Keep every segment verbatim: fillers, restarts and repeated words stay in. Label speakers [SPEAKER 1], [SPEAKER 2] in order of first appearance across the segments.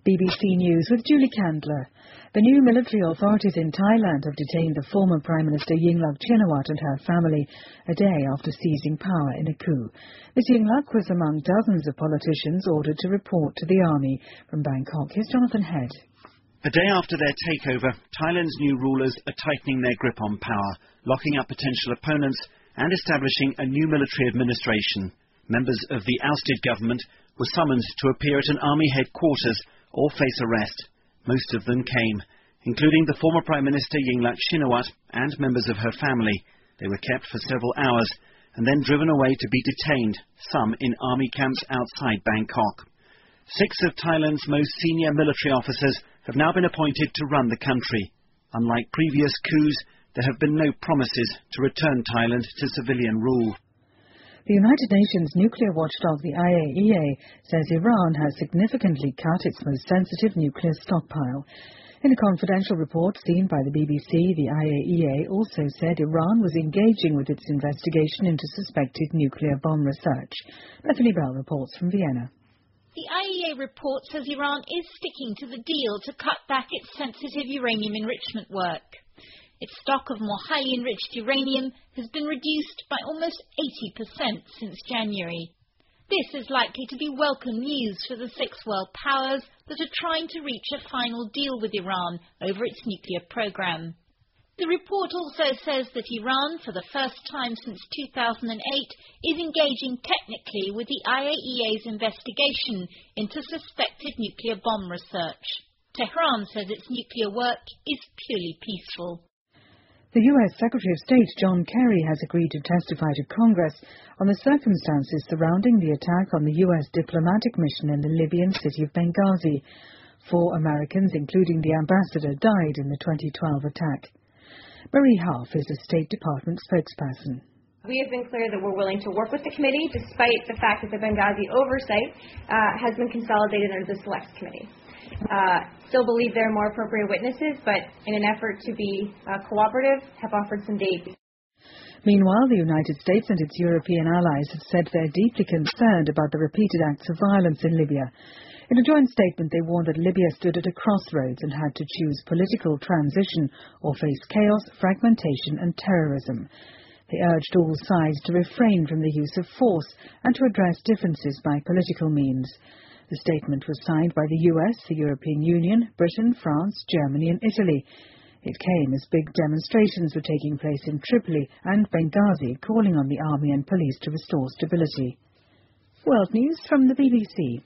[SPEAKER 1] B B C News with Julie Candler. The new military authorities in Thailand have detained the former Prime Minister Yingluck Shinawatra and her family a day after seizing power in a coup. Miz Yingluck was among dozens of politicians ordered to report to the army. From Bangkok, here's Jonathan Head.
[SPEAKER 2] A day after their takeover, Thailand's new rulers are tightening their grip on power, locking up potential opponents and establishing a new military administration. Members of the ousted government were summoned to appear at an army headquarters or face arrest. Most of them came, including the former Prime Minister Yingluck Shinawatra and members of her family. They were kept for several hours and then driven away to be detained, some in army camps outside Bangkok. Six of Thailand's most senior military officers have now been appointed to run the country. Unlike previous coups, there have been no promises to return Thailand to civilian rule.
[SPEAKER 1] The United Nations nuclear watchdog, the I A E A, says Iran has significantly cut its most sensitive nuclear stockpile. In a confidential report seen by the B B C, the I A E A also said Iran was engaging with its investigation into suspected nuclear bomb research. Bethany Bell reports from Vienna.
[SPEAKER 3] The I A E A report says Iran is sticking to the deal to cut back its sensitive uranium enrichment work. Its stock of more highly enriched uranium has been reduced by almost eighty percent since January. This is likely to be welcome news for the six world powers that are trying to reach a final deal with Iran over its nuclear program. The report also says that Iran, for the first time since two thousand eight, is engaging technically with the I A E A's investigation into suspected nuclear bomb research. Tehran says its nuclear work is purely peaceful.
[SPEAKER 1] The U S Secretary of State John Kerry has agreed to testify to Congress on the circumstances surrounding the attack on the U S diplomatic mission in the Libyan city of Benghazi. Four Americans, including the ambassador, died in the twenty twelve attack. Marie Harf is the State Department spokesperson.
[SPEAKER 4] We have been clear that we're willing to work with the committee, despite the fact that the Benghazi oversight uh, has been consolidated under the Select Committee. Uh, still believe there are more appropriate witnesses, but in an effort to be uh, cooperative, have offered some dates.
[SPEAKER 1] Meanwhile, the United States and its European allies have said they're deeply concerned about the repeated acts of violence in Libya. In a joint statement, they warned that Libya stood at a crossroads and had to choose political transition or face chaos, fragmentation and terrorism. They urged all sides to refrain from the use of force and to address differences by political means. The statement was signed by the U S, the European Union, Britain, France, Germany and Italy. It came as big demonstrations were taking place in Tripoli and Benghazi, calling on the army and police to restore stability. World News from the B B C.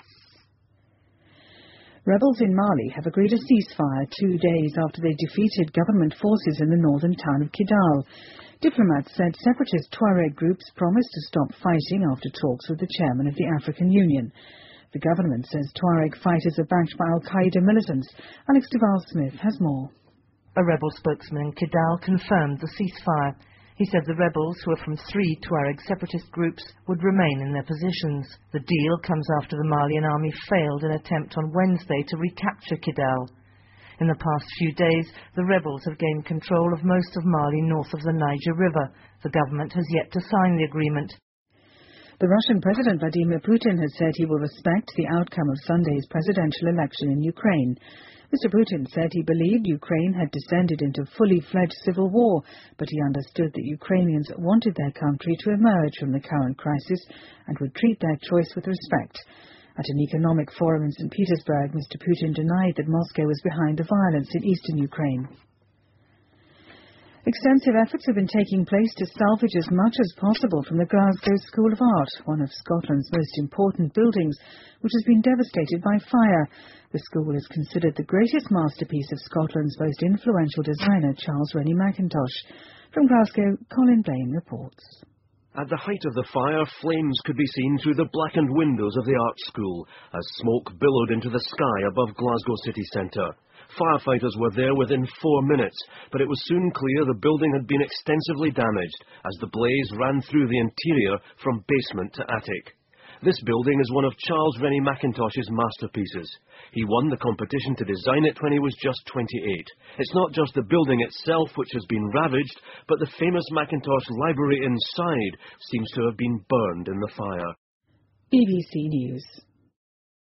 [SPEAKER 1] Rebels in Mali have agreed a ceasefire two days after they defeated government forces in the northern town of Kidal. Diplomats said separatist Tuareg groups promised to stop fighting after talks with the chairman of the African Union. The government says Tuareg fighters are backed by Al-Qaeda militants. Alex Duval-Smith has more.
[SPEAKER 5] A rebel spokesman in Kidal confirmed the ceasefire. He said the rebels, who are from three Tuareg separatist groups, would remain in their positions. The deal comes after the Malian army failed an attempt on Wednesday to recapture Kidal. In the past few days, the rebels have gained control of most of Mali north of the Niger River. The government has yet to sign the agreement.
[SPEAKER 1] The Russian President Vladimir Putin has said he will respect the outcome of Sunday's presidential election in Ukraine. Mister Putin said he believed Ukraine had descended into fully fledged civil war, but he understood that Ukrainians wanted their country to emerge from the current crisis and would treat their choice with respect. At an economic forum in Saint Petersburg, Mister Putin denied that Moscow was behind the violence in eastern Ukraine. Extensive efforts have been taking place to salvage as much as possible from the Glasgow School of Art, one of Scotland's most important buildings, which has been devastated by fire. The school is considered the greatest masterpiece of Scotland's most influential designer, Charles Rennie Mackintosh. From Glasgow, Colin Blaine reports.
[SPEAKER 6] At the height of the fire, flames could be seen through the blackened windows of the art school as smoke billowed into the sky above Glasgow city centre. Firefighters were there within four minutes, but it was soon clear the building had been extensively damaged as the blaze ran through the interior from basement to attic. This building is one of Charles Rennie Mackintosh's masterpieces. He won the competition to design it when he was just twenty-eight. It's not just the building itself which has been ravaged, but the famous Mackintosh library inside seems to have been burned in the fire.
[SPEAKER 1] B B C News.